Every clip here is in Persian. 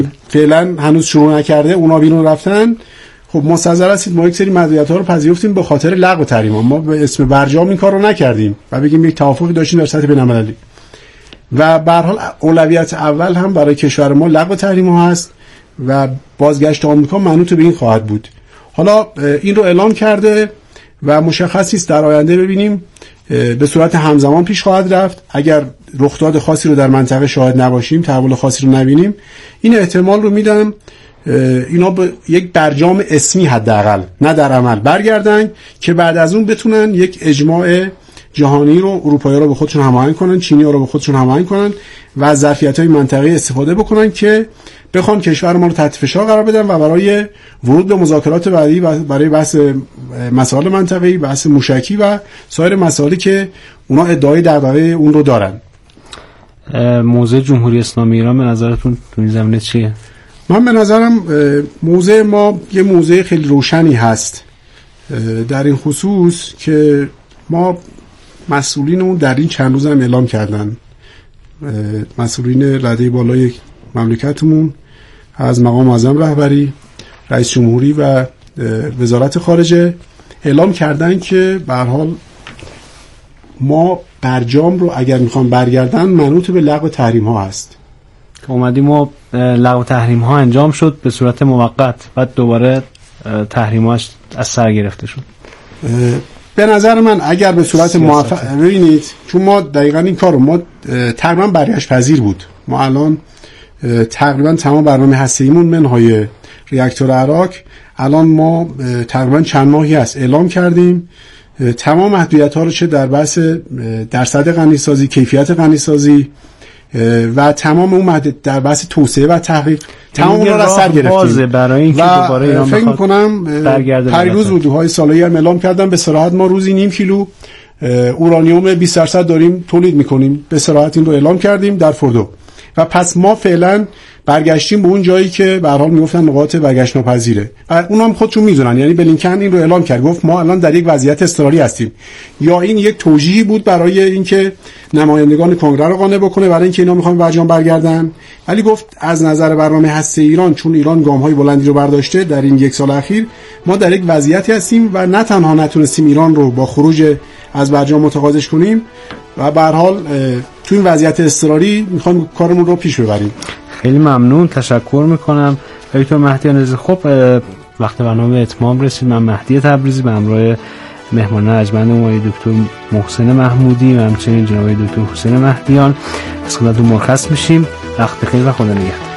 فعلا هنوز شروع نکرده، اونا بیرون رفتن. خب مستحضر هستید ما یک سری مدیریت‌ها رو پذیرفتیم به خاطر لغو تحریم‌ها. ما به اسم برجام این کارو نکردیم و بگیم یک توافقی داشتیم در سطح بین‌المللی. و به هر حال اولویت اول هم برای کشور ما لغو تحریم‌ها هست و بازگشت آمریکا منوط به این خواهد بود. حالا این رو اعلام کرده و مشخص است در آینده ببینیم به صورت همزمان پیش خواهد رفت. اگر رخداد خاصی رو در منطقه شاهد نباشیم، تحول خاصی رو نبینیم، این احتمال رو میدم اینا به یک برجام اسمی حداقل نه در عمل برگردن که بعد از اون بتونن یک اجماع جهانی رو اروپایی‌ها رو به خودشون هماهنگ کنن، چینی‌ها رو به خودشون هماهنگ کنن و از ظرفیت‌های منطقه‌ای استفاده بکنن که بخوان کشور ما رو تحت فشار قرار بدن و برای ورود به مذاکرات بعدی برای بحث مسائل منطقه‌ای، بحث موشکی و سایر مسائلی که اونا ادعای دغدغه اون رو دارن. موضع جمهوری اسلامی ایران به نظرتون تو این زمینه چیه؟ من به نظرم موضع ما یه موضع خیلی روشنی هست در این خصوص که ما مسئولین اون در این چند روز هم اعلام کردن، مسئولین رده بالای مملکتمون از مقام معظم رهبری، رئیس جمهوری و وزارت خارجه اعلام کردن که به هر حال ما برجام رو اگر میخوان برگردن منوط به لغو تحریم ها هست. اومدیم و لغو تحریم ها انجام شد به صورت موقت، بعد دوباره تحریم هاش از سر گرفته شد. به نظر من اگر به صورت موفق ببینید، چون ما دقیقاً این کارو ما تقریبا برگشت پذیر بود، ما الان تقریبا تمام برنامه هسته‌ایمون منهای ریاکتور عراق الان ما تقریبا چند ماهی است اعلام کردیم تمام محدودیت‌ها رو چه در بحث درصد غنی‌سازی، کیفیت غنی‌سازی و تمام اون در بحث توسعه و تحقیق تمام اون را سر گرفتیم برای اینکه دوباره ایران فکر می‌کنم پریروز وجوهای سالایی هم اعلام کردن به صراحت ما روزی نیم کیلو اورانیوم 20% داریم تولید می‌کنیم، به صراحت این رو اعلام کردیم در فردو. و پس ما فعلا برگشتیم به اون جایی که به هر حال میگفتن نقاط برگشت ناپذیره و اونا هم خودشون میدونن. یعنی بلینکن این رو اعلام کرد، گفت ما الان در یک وضعیت اضطراری هستیم. یا این یک توجیهی بود برای اینکه نمایندگان کنگره رو قانع بکنه برای اینکه اینا میخوان برجام برگردن، ولی گفت از نظر برنامه هسته ایران چون ایران گام‌های بلندی رو برداشته در این یک سال اخیر، ما در یک وضعیتی هستیم و نه تنها نتونستیم ایران رو با خروج از برجام متقاعدش کنیم و به هر حال تو این وضعیت اضطراری میخوام کارمون رو پیش ببریم. خیلی ممنون، تشکر میکنم دکتر مهدی عزیز. خب وقت برنامه اتمام رسید. من مهدی تبریزی به همراه مهمان ارجمند آقای دکتر محسن محمودی و همچنین جناب دکتر حسین مهدیان از خدمتتون مرخص میشیم. وقت بخیر و خدا نگهدار.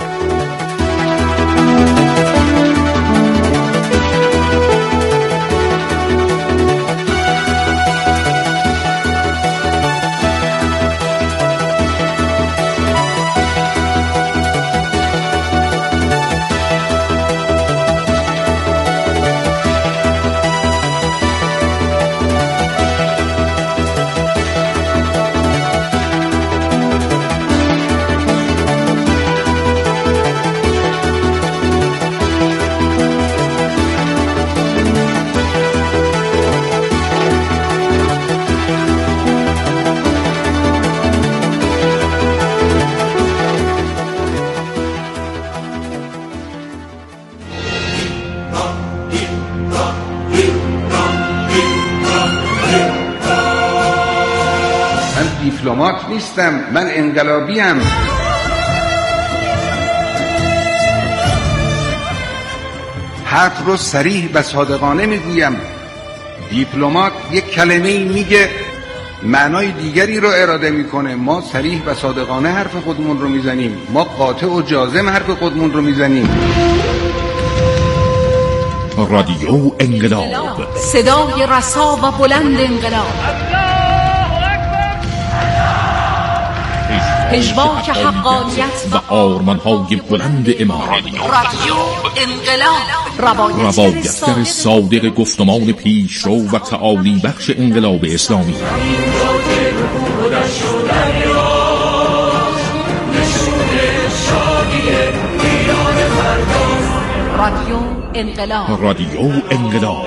دیپلمات نیستم، من انقلابیم. حق رو صریح و صادقانه میگویم. دیپلمات یک کلمه‌ای میگه معنای دیگری رو اراده میکنه. ما صریح و صادقانه حرف خودمون رو میزنیم، ما قاطع و جازم حرف خودمون رو میزنیم. رادیو انقلاب، صدای رسا و بلند انقلاب، پژواک حقانیت و آرمان‌های بلند امام. رادیو انقلاب، روایتگر صادق گفتمان پیشرو و تعالی بخش انقلاب اسلامی. رادیو انقلاب، رادیو انقلاب.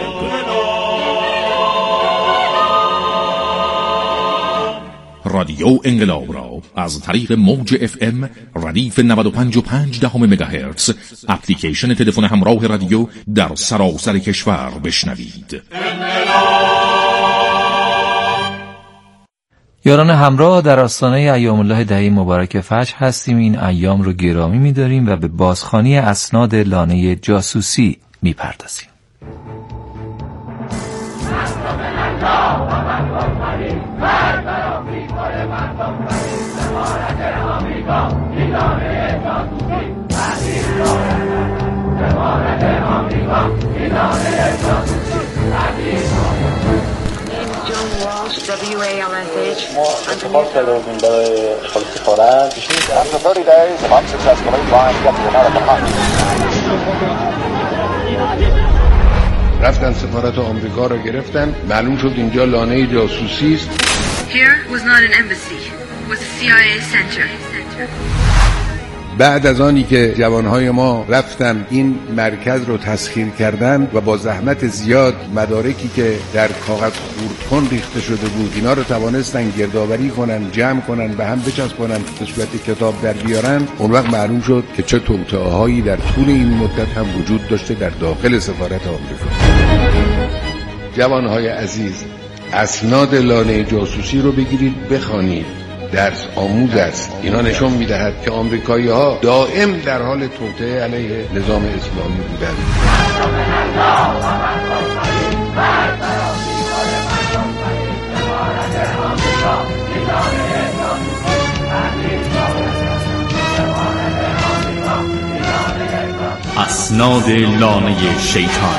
رادیو انقلاب را از طریق موج FM ردیف 95.5 مگاهرتز اپلیکیشن تلفن همراه رادیو در سراسر کشور بشنوید. یاران همراه، در آستانه ایام الله دهه مبارک فجر هستیم. این ایام رو گرامی می‌داریم و به بازخوانی اسناد لانه جاسوسی می‌پردازیم. ما اتفاق کرده بودیم برای اشغال سفارت. After 30 days, unsuccessfully flying up to American رفتن سفارت آمریکا را گرفتن، معلوم شد اینجا لانه جاسوسی است. Here was not an embassy, it was a CIA center. بعد از آنی که جوانهای ما رفتن این مرکز رو تسخیر کردن و با زحمت زیاد مدارکی که در کاغذ خردکن ریخته شده بود اینا رو توانستن گردآوری کنن، جمع کنن، به هم بچسبونن، به صورت کتاب در بیارن، اون وقت معلوم شد که چه توطئه‌هایی در طول این مدت هم وجود داشته در داخل سفارت آمریکا. جوانهای عزیز، اسناد لانه جاسوسی رو بگیرید بخوانید، درس آموز است. اینا نشون میدهد که آمریکایی‌ها دائم در حال توطئه علیه نظام اسلامی بودند. اسناد لانه شیطان.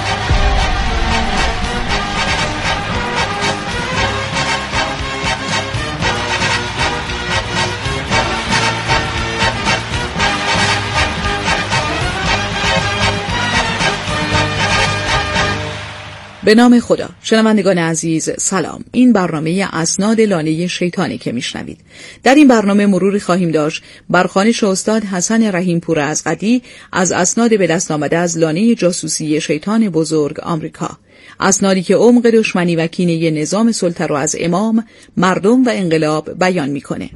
به نام خدا. شنوندگان عزیز سلام. این برنامه اسناد لانه شیطانی که میشنوید. در این برنامه مروری خواهیم داشت بر خوانش استاد حسن رحیمپور ازغدی از اسناد به دست آمده از لانه جاسوسی شیطان بزرگ آمریکا. اسنادی که عمق دشمنی و کینه نظام سلطه را از امام، مردم و انقلاب بیان میکنه.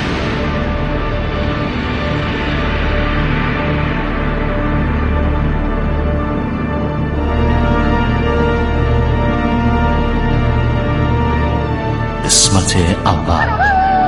قسمت اول.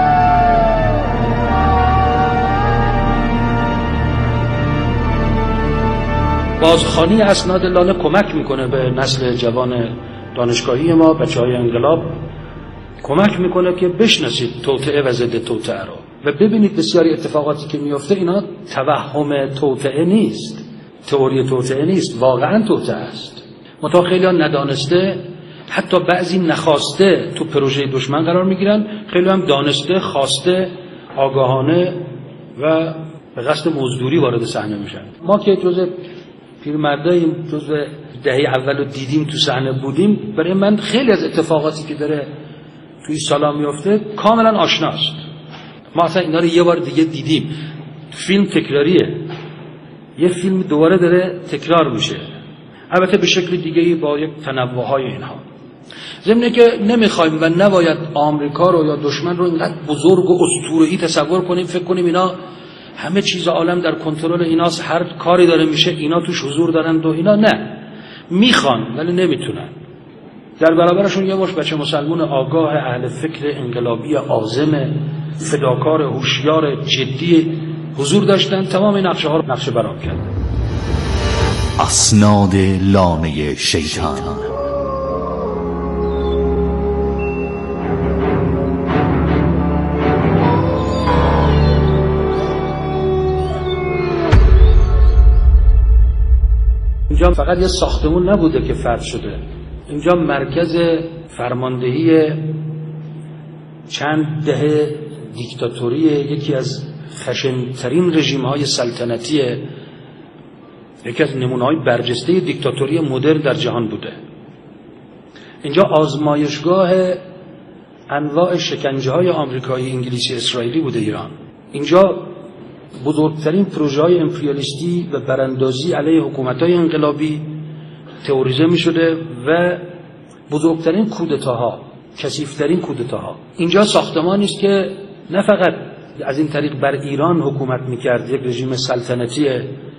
بازخوانی اسناد لانه کمک میکنه به نسل جوان دانشگاهی ما، بچهای انقلاب، کمک میکنه که بشناسید توطئه و ضد توطئه رو و ببینید بسیاری اتفاقاتی که میفته اینا توهم توطئه نیست، تئوری توطئه نیست، واقعا توطئه است. منتها خیلی ها ندانسته، حتی بعضی نخواسته تو پروژه دشمن قرار میگیرن، خیلی هم دانسته، خواسته، آگاهانه و به قصد مزدوری وارد صحنه میشن. ما که جزء پیرمرداییم، جزء دهه اول رو دیدیم، تو صحنه بودیم، برای من خیلی از اتفاقاتی که داره توی سالا میفته کاملا آشناست. ما اصلا اینا رو یه بار دیگه دیدیم. فیلم تکراریه، یه فیلم دوباره داره تکرار میشه، البته به شکل دیگه‌ای با یک تنوع‌های اینها. ضمن که نمیخوایم و نباید آمریکا رو یا دشمن رو اینقدر بزرگ و اسطوره‌ای تصور کنیم، فکر کنیم اینا همه چیز عالم در کنترل ایناست، هر کاری داره میشه اینا توش حضور دارند و اینا. نه، میخوان ولی نمیتونن. در برابرشون یه باش بچه مسلمون آگاه، اهل فکر انقلابی عازم، فداکار، هوشیار، جدی حضور داشتن، تمام این نقشه ها رو نقشه برآورد کردن. اسناد لانه شیطان. اینجا فقط یه ساختمون نبوده که فرد شده، اینجا مرکز فرماندهی چند دهه دیکتاتوری یکی از خشن‌ترین رژیم‌های سلطنتی، یکی از نمونه‌های برجسته دیکتاتوری مدرن در جهان بوده. اینجا آزمایشگاه انواع شکنجه‌های آمریکایی، انگلیسی، اسرائیلی بوده ایران. اینجا بزرگترین پروژه‌های امپریالیستی و براندازی علیه حکومت‌های انقلابی تئوریزه می‌شده و بزرگترین کودتاها کثیف‌ترین کودتاها. اینجا ساختمانی است که نه فقط از این طریق بر ایران حکومت می‌کرد، یک رژیم سلطنتی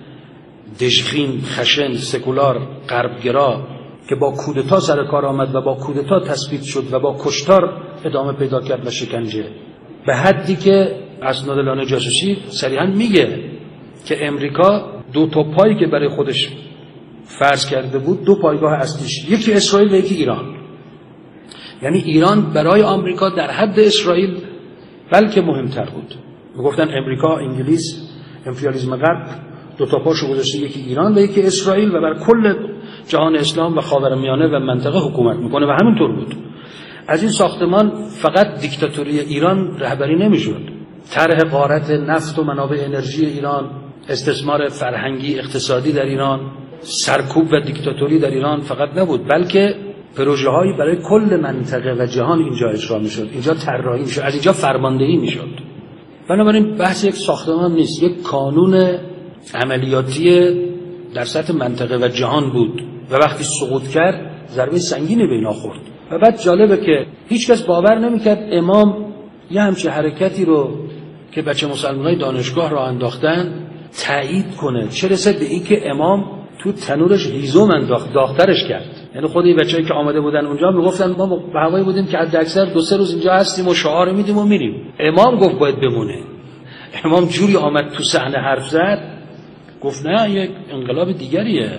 دژخیم، خشن، سکولار، غربگرا که با کودتا سر کار آمد و با کودتا تثبیت شد و با کشتار ادامه پیدا کرد و شکنجه، به حدی که اسناد لانه جاسوسی صریحاً میگه که امریکا دو تا پایی که برای خودش فرض کرده بود، دو پایگاه اصلیش، یکی اسرائیل و یکی ایران. یعنی ایران برای آمریکا در حد اسرائیل بلکه مهمتر بود. میگفتن امریکا، انگلیس، امپریالیسم غرب دو تا پاشو گذاشته، یکی ایران و یکی اسرائیل، و بر کل جهان اسلام و خاورمیانه و منطقه حکومت میکنه و همینطور بود. از این ساختمان فقط دیکتاتوری ایران رهبری نمیشد. طرح غارت نفت و منابع انرژی ایران، استثمار فرهنگی اقتصادی در ایران، سرکوب و دیکتاتوری در ایران فقط نبود، بلکه پروژه هایی برای کل منطقه و جهان اینجا اجرا میشد، اینجا طراحی میشد، از اینجا فرماندهی میشد. بنابراین بحث یک ساختمان نیست، یک کانون عملیاتی در سطح منطقه و جهان بود و وقتی سقوط کرد ضربه سنگینی به اینا خورد. و بعد جالبه که هیچکس باور نمیکرد امام یه همچین حرکتی رو که بچه مسلمانای دانشگاه را انداختن تایید کنه، چه رسه به این که امام تو تنورش هیزم انداخت، داغ‌ترش کرد. یعنی خود این بچه‌ای که آمده بودن اونجا میگفتن ما به هوای بودیم که حداکثر 2-3 روز اینجا هستیم و شعار میدیم و میریم. امام گفت باید بمونه. امام جوری آمد تو صحنه حرف زد، گفت نه، یک انقلاب دیگریه،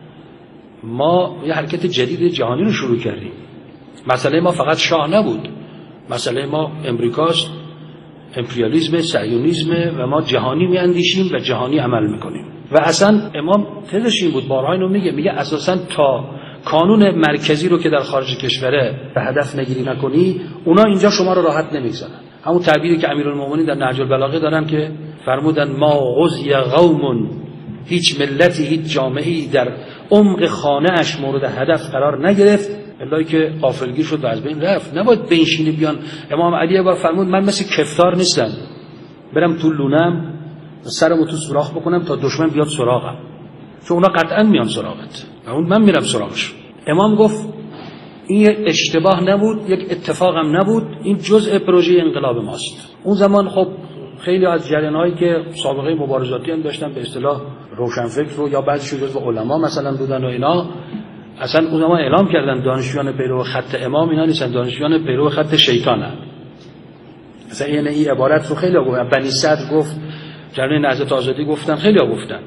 ما یه حرکت جدید جهانی رو شروع کردیم. مسئله ما فقط شاه نبود، مسئله ما امریکاست، امپریالیسم، صهیونیسم، و ما جهانی میاندیشیم و جهانی عمل میکنیم. و اصلا امام تزش این بود، بارها اینو میگه اساسا تا کانون مرکزی رو که در خارج کشوره به هدف نگیری نکنی، اونا اینجا شما رو راحت نمیگذارن. همون تعبیری که امیرالمومنین در نهج البلاغه دارن که فرمودن ما غزی قوم، هیچ ملتی، هیچ جامعه‌ای در عمق خانه اش مورد هدف قرار نگرفت الا که غافلگیر شد و از بین رفت. نباید بنشینی بیان. امام علی یه بار فرمود من مثل کفتار نیستم برم تو لونم سرمو تو سوراخ بکنم تا دشمن بیاد سراغم، چون اونا قطعا میان سراغت و اون من میرم سراغش. امام گفت این یک اشتباه نبود، یک اتفاقم نبود، این جزء پروژه انقلاب ماست. اون زمان خب خیلی از جریان‌هایی که سابقه مبارزاتی هم داشتن، به اصطلاح روشنفکر رو یا بعضیشون جزو علما مثلا بودن و اینا، اصلا اون زمان اعلام کردن دانشجویان پیرو خط امام اینا نیستن، دانشجویان پیرو خط شیطانن. مثلا این عبارت رو خیلی گفتن، بنی صدر گفت، جریان نهضت آزادی گفتن، خیلی گفتن.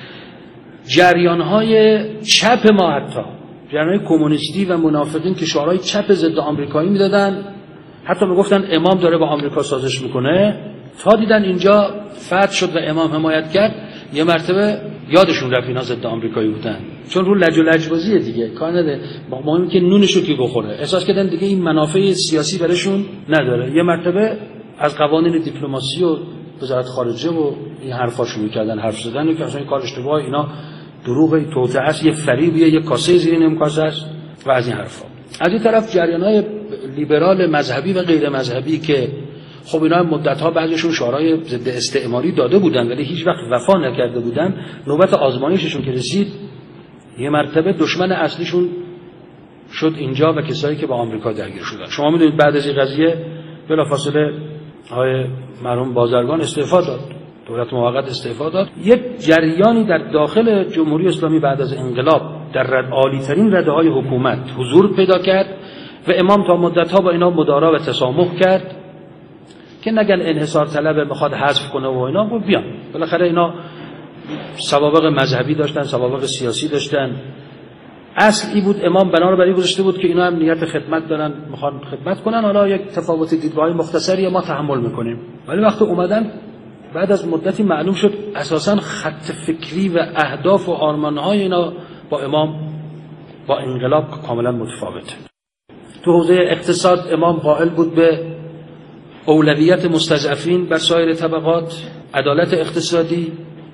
جریان‌های چپ ما، حتی جریان‌های کمونیستی و منافقین که شعارهای چپ ضد آمریکایی میدادن، حتی میگفتن امام داره با آمریکا سازش میکنه، تا دیدن اینجا فتح شد و امام حمایت کرد، یه مرتبه یادشون رفت اینا ضد آمریکایی بودن، چون رو لج و لجبازیه دیگه، کار نداره، مهم که نونشو کی بخوره، احساس کردن دیگه این منافع سیاسی براشون نداره. یه مرتبه از قوانین دیپلماسی و وزارت خارجه و این حرفا شروع کردن حرف زدن که اصلا این کار اشتباهه، اینا دروغه، توطئه است، یه فریبیه، یه کاسه زیر نیم کاسه است و از این حرفا. از این طرف جریان‌های لیبرال مذهبی و غیر مذهبی که خب اینا مدت‌ها بعضیشون شعارهای ضد استعماری داده بودن ولی هیچ وقت وفا نکرده بودن، نوبت آزمایششون که رسید یه مرتبه دشمن اصلیشون شد اینجا و کسایی که با آمریکا درگیر شدن. شما می‌دونید بعد از این قضیه بلافاصله آقای مرحوم بازرگان استعفا داد، دولت موقت استعفا داد. یک جریانی در داخل جمهوری اسلامی بعد از انقلاب در عالی‌ترین رده‌های حکومت حضور پیدا کرد و امام تا مدت‌ها با اینا مدارا و تسامح کرد که نگن انحصار طلب میخواد حذف کنه و اینا، خب بیان بالاخره اینا سوابق مذهبی داشتن، سوابق سیاسی داشتن. اصل ای بود امام بنا رو برای گذاشته بود که اینا هم نیت خدمت دارن، میخوان خدمت کنن، حالا یک تفاوت دیدگاه‌های مختصری ما تحمل میکنیم. ولی وقتی اومدن بعد از مدتی معلوم شد اساساً خط فکری و اهداف و آرمان‌های اینا با امام با انقلاب کاملا متفاوته. تو حوزه اقتصاد امام قائل بود به اولویت مستضعفین بر سایر طبقات، عدالت اقتصادی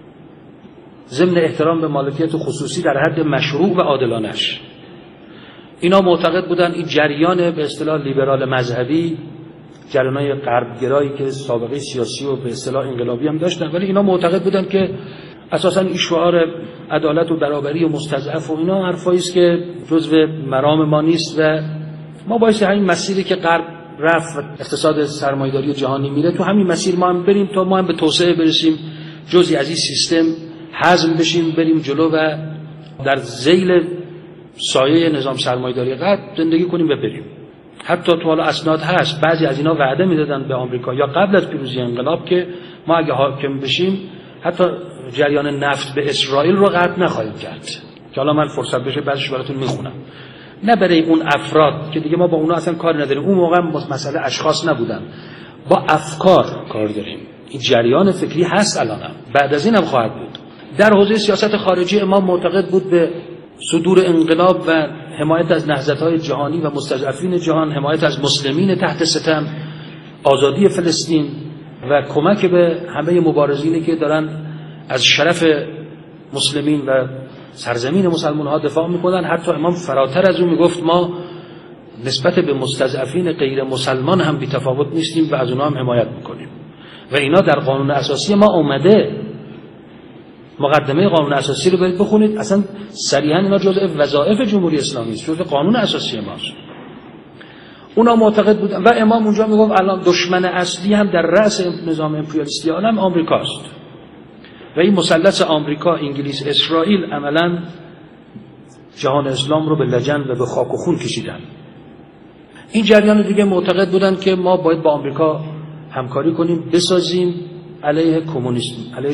ضمن احترام به مالکیت خصوصی در حد مشروع و عادلانش. اینا معتقد بودن این جریان به اصطلاح لیبرال مذهبی، جریان‌های غربگرایی که سابقه سیاسی و به اصطلاح انقلابی هم داشتن، ولی اینا معتقد بودن که اساساً این شعار عدالت و برابری و مستضعف و اینا حرفایی است که جزو مرام ما نیست و ما باید همین مسیری که غرب رفت و اقتصاد سرمایه‌داری جهانی میره تو همین مسیر ما هم بریم تا ما هم به توسعه برسیم، جزئی از این سیستم هضم بشیم، بریم جلو و در ذیل سایه نظام سرمایه‌داری غرب زندگی کنیم و بریم. حتی تو حالا اسناد هست بعضی از اینا وعده میدادن به آمریکا یا قبل از پیروزی انقلاب که ما اگه حاکم بشیم حتی جریان نفت به اسرائیل رو قطع نخواهیم کرد. که حالا من فرصت بشه بعضیش براتون میخونم. نه برای اون افراد که دیگه ما با اونا اصلا کار نداریم، اون موقع مسئله اشخاص نبودن، با افکار کار داریم. این جریان فکری هست الانم، بعد از این هم خواهد بود. در حوزه سیاست خارجی امام معتقد بود به صدور انقلاب و حمایت از نهضت‌های جهانی و مستضعفین جهان، حمایت از مسلمین تحت ستم، آزادی فلسطین و کمک به همه مبارزینی که دارن از شرف مسلمین و سرزمین مسلمان‌ها دفاع میکنن. حتی امام فراتر از اون میگفت ما نسبت به مستضعفین غیر مسلمان هم بی‌تفاوت نیستیم و از اونها هم حمایت میکنیم و اینا در قانون اساسی ما اومده. مقدمه قانون اساسی رو برید بخونید، اصلا صریحا اینا جزء وظایف جمهوری اسلامی است، جزء قانون اساسی ماست. اونا معتقد بودن و امام اونجا میگفت الان دشمن اصلی هم در رأس نظام امپریالیستی عالم آمریکاست و این مثلث آمریکا، انگلیس، اسرائیل عملاً جهان اسلام رو به لجن و به خاک و خون کشیدن. این جریان دیگه معتقد بودن که ما باید با آمریکا همکاری کنیم، بسازیم علیه کمونیسم، علیه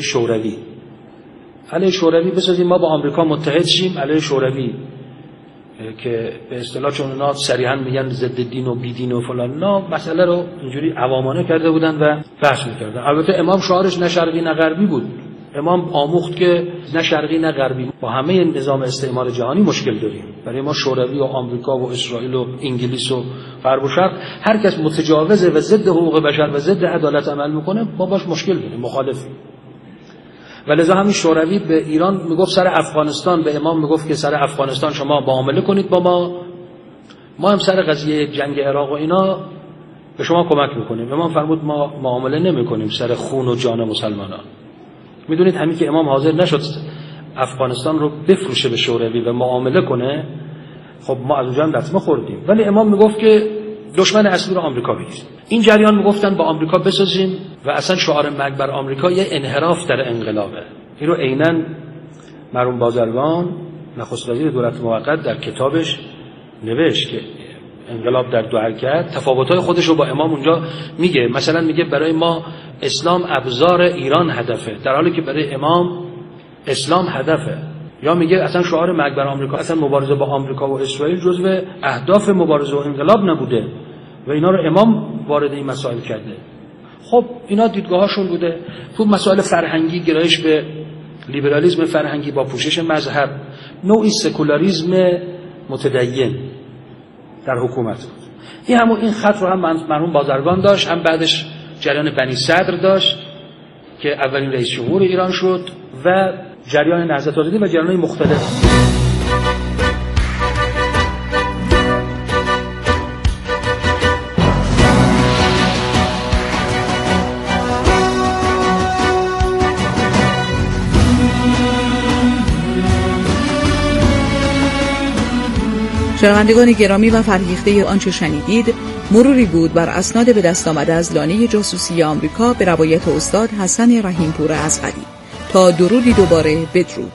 شوروی بسازیم، ما با آمریکا متحد شیم علیه شوروی که به اصطلاح چون اونا صریحا میگن ضد دین و بیدین و فلان، نه مسئله رو اینجوری عوامانه کرده بودن و بحث میکردن. البته امام شعارش نه شرقی نه غربی بود. امام آموخت که نه شرقی نه غربی، با همه نظام استعمار جهانی مشکل داریم. برای ما شوروی و آمریکا و اسرائیل و انگلیس و غرب و شرق هر کس متجاوزه و ضد حقوق بشر و ضد عدالت عمل میکنه ما باش مشکل داریم، مخالفیم. ولذا همین شوروی به ایران میگفت سر افغانستان، به امام میگفت که سر افغانستان شما معامله کنید با ما هم سر قضیه جنگ عراق و اینا به شما کمک میکنیم. امام فرمود ما معامله نمیکنیم سر خون و جان مسلمانان. میدونید همین که امام حاضر نشد افغانستان رو بفروشه به شوروی و معامله کنه، خب ما از اونجا هم لطمه خوردیم. ولی امام میگفت که دشمن اصلی رو آمریکا بگیریم. این جریان میگفتن با آمریکا بسازیم و اصلا شعار مرگ بر آمریکا یه انحراف در انقلابه. این رو عیناً مرحوم بازرگان نخست وزیر دولت موقت در کتابش نوشت که انقلاب در دو حرکت تفاوت‌های خودش رو با امام اونجا میگه. مثلا میگه برای ما اسلام ابزار ایران هدفه، در حالی که برای امام اسلام هدفه. یا میگه اصلا شعار مرگ بر آمریکا، اصلا مبارزه با آمریکا و اسرائیل جزو اهداف مبارزه و انقلاب نبوده و اینا رو امام وارد این مسائل کرده. خب اینا دیدگاهاشون بوده. تو مسائل فرهنگی گرایش به لیبرالیسم فرهنگی با پوشش مذهب، نوعی سکولاریسم متدین در حکومت بود. این خط رو هم مرحوم بازرگان داشت، هم بعدش جریان بنی صدر داشت که اولین رئیس جمهور ایران شد و جریان نهضت آزادی و جریان‌های مختلف. شنوندگان گرامی و فرهیخته آنچه شنیدید مروری بود بر اسناد به دست آمده از لانه جاسوسی آمریکا به روایت استاد حسن رحیمپور ازغری. تا درودی دوباره، بدرود.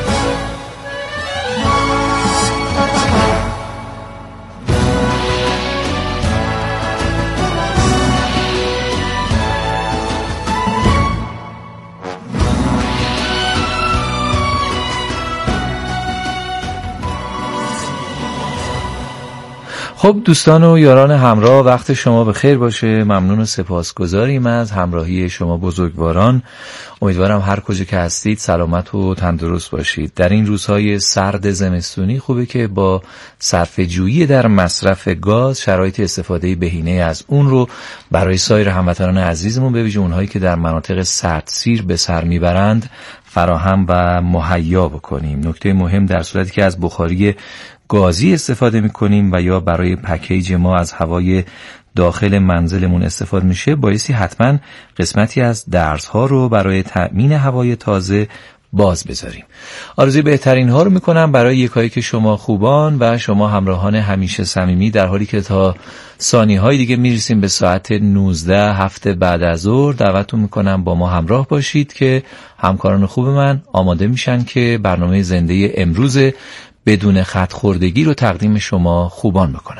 خب دوستان و یاران همراه، وقت شما بخیر باشه. ممنون و سپاسگزاریم از همراهی شما بزرگواران. امیدوارم هر کجا که هستید سلامت و تندرست باشید. در این روزهای سرد زمستونی خوبه که با صرفه‌جویی در مصرف گاز شرایط استفاده بهینه از اون رو برای سایر هموطنان عزیزمون، به ویژه اونهایی که در مناطق سردسیر به سر میبرند، فراهم و مهیا بکنیم. نکته مهم در صورتی که از بخاری گازی استفاده میکنیم و یا برای پکیج ما از هوای داخل منزلمون استفاده میشه، بایستی حتما قسمتی از درزها رو برای تأمین هوای تازه باز بذاریم. آرزوی بهترین ها رو میکنم برای یکایی که شما خوبان و شما همراهان همیشه صمیمی، در حالی که تا ثانیه های دیگه میرسیم به ساعت 19 هفته بعد از ظهر. دعوتتون میکنم با ما همراه باشید که همکاران خوب من آماده میشن که برنامه زنده امروز بدون خط خوردگی رو تقدیم شما خوبان بکنن.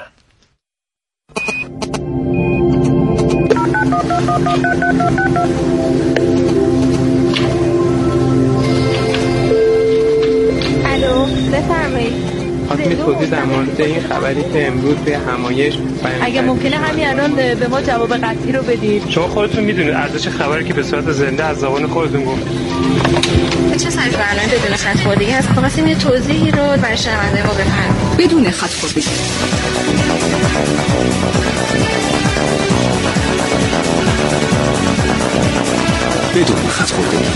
الو، بفرمایید. خواستم توضیح در مورد این خبری که امروز به همایش اگه ممکنه همین الان به ما جواب قطعی رو بدید. شما خودتون میدونید ارزش خبری که به صورت زنده از زبان خودتون گفتید. چه سری برنامه بدون خط خوردگی هست؟ خواستیم یه توضیحی رو برای شنونده ما بفرمایید. بدون خط خوردگی. بدون خط خوردگی.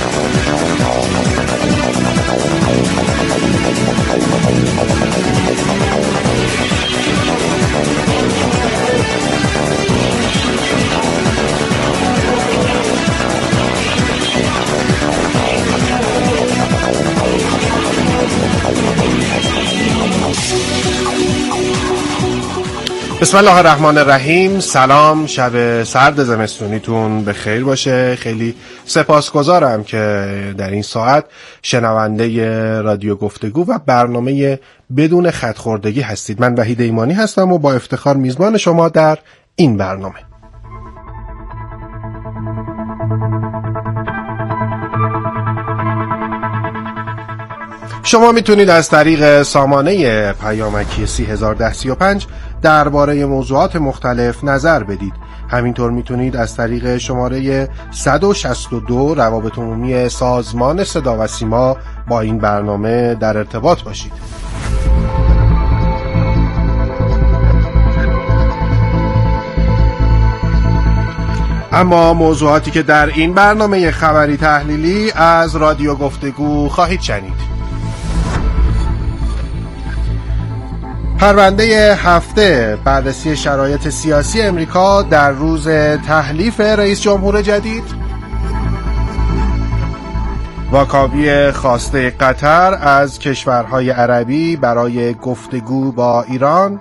بسم الله الرحمن الرحیم. سلام، شب سرد زمستونیتون به خیر باشه. خیلی سپاسگزارم که در این ساعت شنونده رادیو گفتگو و برنامه بدون خط خوردگی هستید. من وحید ایمانی هستم و با افتخار میزبان شما در این برنامه. شما میتونید از طریق سامانه پیامکی 301035 درباره موضوعات مختلف نظر بدید. همینطور میتونید از طریق شماره 162 روابط عمومی سازمان صدا و سیما با این برنامه در ارتباط باشید. اما موضوعاتی که در این برنامه خبری تحلیلی از رادیو گفتگو خواهید شنید: پرونده هفته، بررسی شرایط سیاسی امریکا در روز تحلیف رئیس جمهور جدید، واکاوی خواسته قطر از کشورهای عربی برای گفتگو با ایران،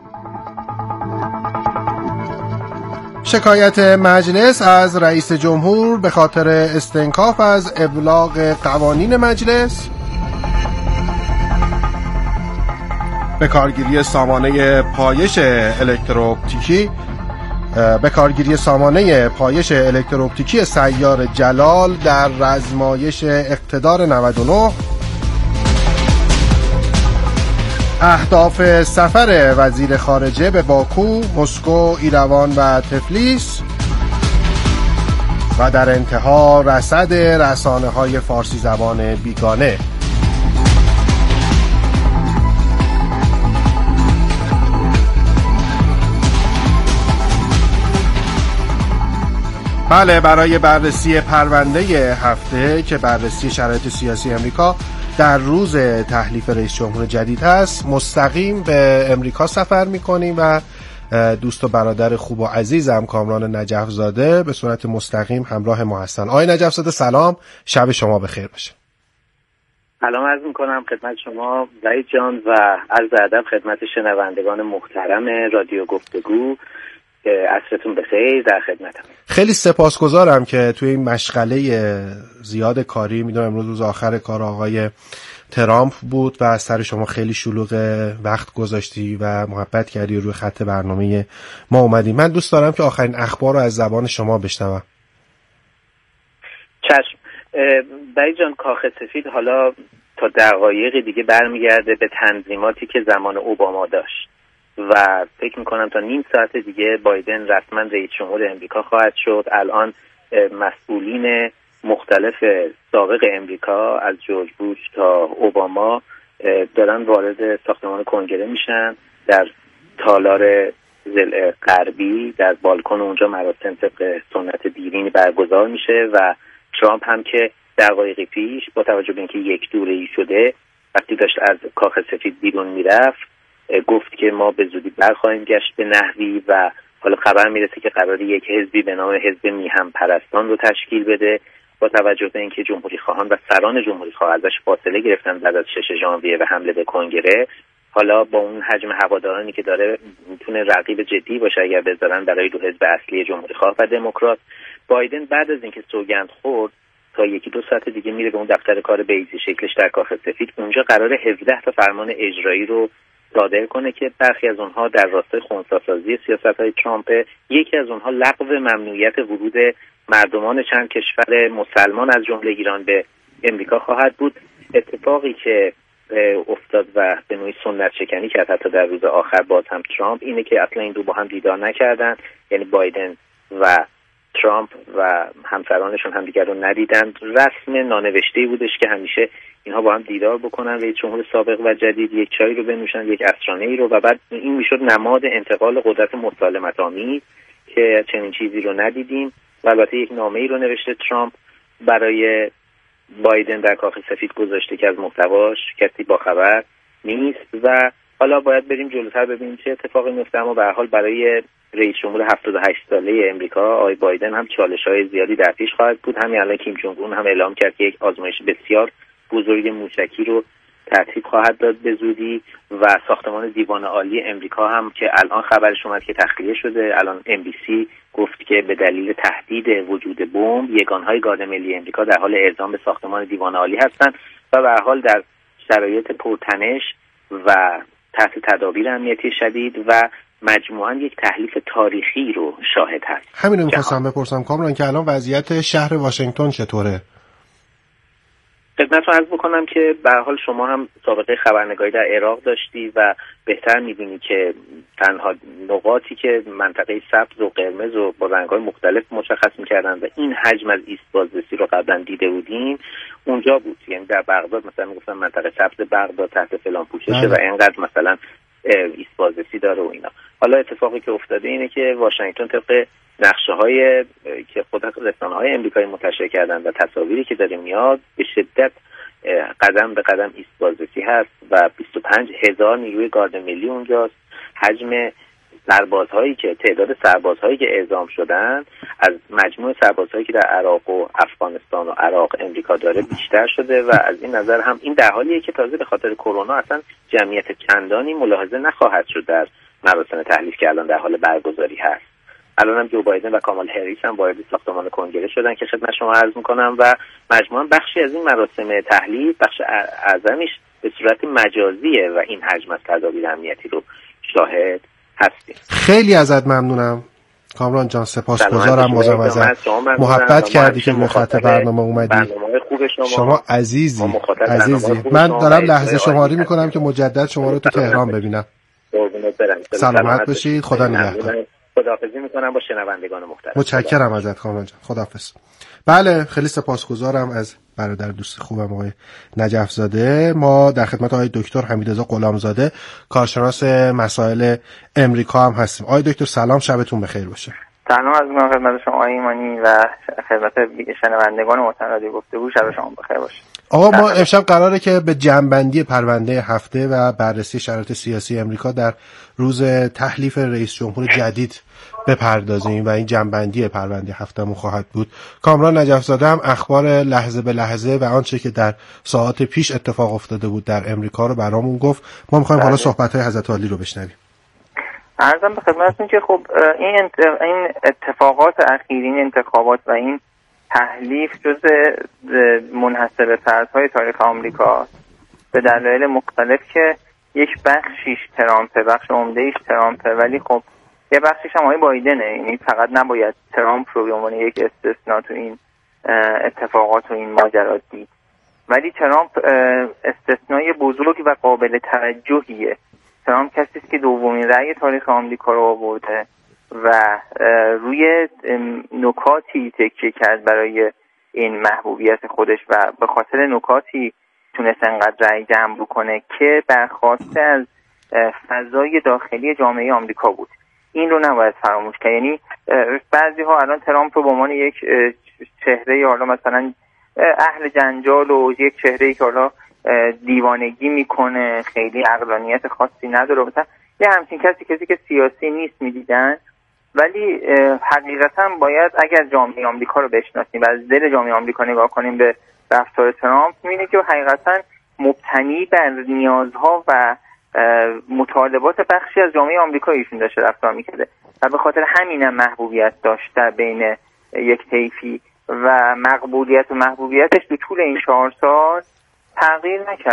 شکایت مجلس از رئیس جمهور به خاطر استنکاف از ابلاغ قوانین مجلس، به کارگیری سامانه پایش الکتروپتیکی سیار جلال در رزمایش اقتدار 99، اهداف سفر وزیر خارجه به باکو، مسکو، ایروان و تفلیس و در انتها رصد رسانه‌های فارسی زبان بیگانه. بله، برای بررسی پرونده هفته که بررسی شرایط سیاسی امریکا در روز تحلیف رئیس جمهور جدید هست، مستقیم به امریکا سفر می‌کنیم و دوست و برادر خوب و عزیزم کامران نجف زاده به صورت مستقیم همراه ما هستن. آقای نجف زاده سلام، شب شما بخیر باشه. سلام عرض می‌کنم خدمت شما وحید جان و عرض ادب خدمت شنوندگان محترم رادیو گفتگو. عصرتون بخیر، در خدمتم. خیلی سپاسگزارم که توی این مشغله زیاد کاری، میدونم امروز روز آخر کار آقای ترامپ بود و از سر شما خیلی شلوغ وقت گذاشتی و محبت کردی روی خط برنامه ما اومدی. من دوست دارم که آخرین اخبار رو از زبان شما بشنوم. چشم. بایی جان، کاخ سفید حالا تا دقایق دیگه برمیگرده به تنظیماتی که زمان اوباما داشت و فکر میکنم تا نیم ساعت دیگه بایدن رسما رئیس جمهور امریکا خواهد شد. الان مسئولین مختلف سابق امریکا از جورج بوش تا اوباما دارن وارد ساختمان کنگره میشن. در تالار ضلع غربی در بالکن اونجا مراسم طبق سنت دیرینی برگزار میشه و ترامپ هم که دقایقی پیش با توجه به اینکه یک دوره‌ای شده وقتی داشت از کاخ سفید بیرون میرفت گفت که ما به زودی برخواهیم گشت به نحوی و حالا خبر میرسه که قراره یک حزبی به نام حزب میهم پرستان رو تشکیل بده. با توجه به اینکه جمهوری خواهان و سران جمهوری خواه ازش فاصله گرفتن بعد از 6 ژانویه و حمله به کنگره، حالا با اون حجم هوادارانی که داره میتونه رقیب جدی باشه اگر بذارن برای دو حزب اصلی جمهوری خواه و دموکرات. بایدن بعد از اینکه سوگند خورد تا 1-2 ساعت دیگه میره به اون دفتر کار بیضی شکلش در کاخ سفید. اونجا قراره 17 تا فرمان اجرایی رو صادر کنه که برخی از اونها در راستای خنثی‌سازی سیاست‌های ترامپ. یکی از اونها لغو ممنوعیت ورود مردمان چند کشور مسلمان از جمله ایران به امریکا خواهد بود. اتفاقی که افتاد و به نوعی سنت شکنی کرد حتی در روز آخر باز هم ترامپ اینه که اصلا این دو با هم دیدار نکردن، یعنی بایدن و ترامپ و همسرانشون هم دیگر رو ندیدن. رسم نانوشته‌ای بودش که همیشه اینها با هم دیدار بکنن، رئیس جمهور سابق و جدید، یک چای رو بنوشن، یک عصرانه‌ای رو، و بعد این میشد نماد انتقال قدرت مسالمت‌آمیز که چنین چیزی رو ندیدیم. و البته یک نامه‌ای رو نوشته ترامپ برای بایدن در کاخ سفید گذاشته که از محتواش کسی باخبر نیست و حالا باید بریم جلوتر ببینیم چه اتفاقی میفته. اما به هر حال برای رئیس جمهور 78 ساله امریکا آقای بایدن هم چالش‌های زیادی در پیش خواهد بود. همین الان کیم جونگ اون هم اعلام کرد که یک آزمایش بسیار بزرگ موشکی رو ترتیب خواهد داد به زودی و ساختمان دیوان عالی امریکا هم که الان خبرش اومد که تخلیه شده. الان NBC گفت که به دلیل تهدید وجود بمب یگانهای گارد ملی امریکا در حال اعزام به ساختمان دیوان عالی هستند و به هر حال در شرایط پرتنش و تحت تدابیر امنیتی شدید و مجموعاً یک تحلیف تاریخی رو شاهد هست. همین رو می‌خواستم بپرسم کامران که الان وضعیت شهر واشنگتن چطوره؟ خدمتتون عرض بکنم که به هر حال شما هم سابقه خبرنگاری در عراق داشتی و بهتر می‌بینی که تنها نقاطی که منطقه سبز و قرمز و با رنگ‌های مختلف مشخص می‌کردن و این حجم از ایست بازرسی رو قبلا دیده بودیم اونجا بود. یعنی در بغداد مثلا میگفتن منطقه سبز بغداد تحت فلان پوششه و اینقدر مثلا ایست بازرسی داره و اینا. حالا اتفاقی که افتاده اینه که واشنگتن طبق نقشه‌های که خود رسانه‌های آمریکایی منتشر کردن و تصاویری که داره میاد به شدت قدم به قدم ایست بازرسی هست و 25,000 نیروی گارد ملی اونجاست. حجم سربازهایی که تعداد سربازهایی که اعزام شدن از مجموع سربازهایی که در عراق و افغانستان و عراق امریکا داره بیشتر شده و از این نظر هم این در حالیه که تازه به خاطر کرونا اصلا جمعیت چندانی ملاحظه نخواهد شد در مراسم تحلیف که الان در حال برگزاری هست. الان هم جو بایدن و کامالا هریس هم وارد ساختمان کنگره شدن که خدمت شما عرض میکنم و مجموعاً بخشی از این مراسم تحلیف بخش اعظمش به صورت مجازیه و این حجم از تدابیر امنیتی رو شاهد هستیم. خیلی ازت ممنونم کامران جان، سپاسگزارم بازم ازت. محبت کردی که به خط برنامه اومدی. برنامه خوب شما عزیزی. من دارم لحظه شماری میکنم که مجدد شما رو تو تهران ببینم. سلامت باشید. خدا نگهدار. خداحافظی میکنم با شنوندگان محترم. متشکرم ازت کامران جان. خداحافظ. بله خیلی سپاسگزارم از برادر دوست خوبم آقای نجف زاده. ما در خدمت آقای دکتر حمیدرضا غلامزاده کارشناس مسائل امریکا هم هستیم. آقای دکتر سلام، شبتون بخیر باشه. سلام از من خدمت شما آقای ایمانی و خدمت شنوندگان محترم رادیو گفتگو، شب شما بخیر باشه. آقا ما امشب قراره که به جمع‌بندی پرونده هفته و بررسی شرایط سیاسی امریکا در روز تحلیف رئیس جمهور جدید بپردازیم و این جمع‌بندی پرونده هفته‌مون خواهد بود. کامران نجف زاده هم اخبار لحظه به لحظه و آنچه که در ساعات پیش اتفاق افتاده بود در امریکا رو برامون گفت. ما می‌خوایم حالا صحبت‌های حضرت عالی رو بشنویم. عرضم به خدمتتون که خب این اتفاقات اخیری، این انتخابات و این تحلیف جز منحصر به فردهای تاریخ آمریکا به دلایل مختلف که یک بخشیش ترامپه، بخش عمده‌ایش ترامپه، ولی خب یه بخشیش هم آقای بایدنه. یعنی فقط نباید ترامپ رو به عنوان یک استثنا تو این اتفاقات و این ماجرات دید، ولی ترامپ استثنای بزرگ و قابل توجهیه. ترامپ کسی است که دومین رأی تاریخ آمریکا رو آورده و روی نکاتی تکیه کرد برای این محبوبیت خودش و به خاطر نکاتی تونست انقدر رأی جمع بکنه که برخواسته از فضای داخلی جامعه آمریکا بود. این رو نباید فراموش کرد. یعنی بعضی ها الان ترامپ رو به عنوان یک چهره حالا مثلا اهل جنجال و یک چهره‌ای که حالا دیوانگی میکنه، خیلی عقلانیت خاصی نداره، مثلا یه همچین کسی که سیاسی نیست میدیدن ولی حقیقتا باید اگر جامعه آمریکا رو بشناسیم و از دل جامعه آمریکا نگاه کنیم به رفتار ترامپ، می‌بینیم که حقیقتا مبتنی بر نیازها و مطالبات بخشی از جامعه آمریکا ایشون داشته رفتار می‌کرده و به خاطر همینم محبوبیت داشته بین یک طیفی و مقبولیت و محبوبیتش تو طول این 4 سال تغییر نکرد.